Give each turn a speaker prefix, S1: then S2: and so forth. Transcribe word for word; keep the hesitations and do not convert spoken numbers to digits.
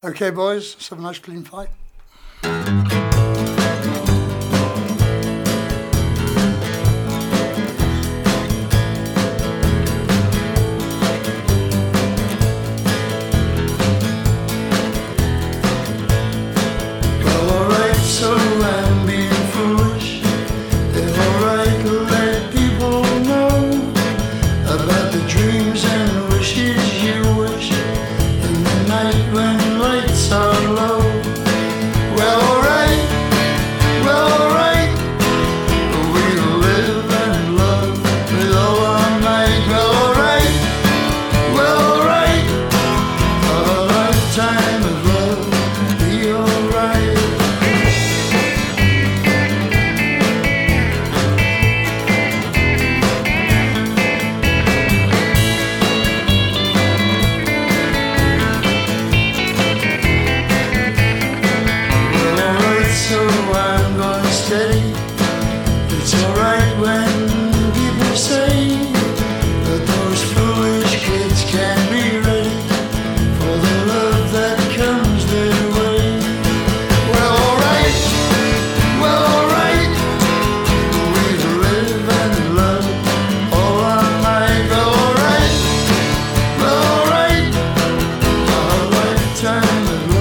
S1: Okay, boys, let's have a nice clean fight. It's alright when people say that those foolish kids can be ready for the love that comes their way. Well, alright, well, alright, we live and love all our life. Well, alright, well, alright, our lifetime of